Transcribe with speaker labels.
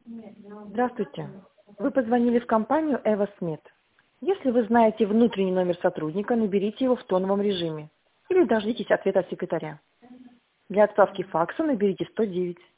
Speaker 1: Здравствуйте. Вы позвонили в компанию «Эвосмед». Если вы знаете внутренний номер сотрудника, наберите его в тоновом режиме или дождитесь ответа от секретаря. Для отправки факса наберите 109.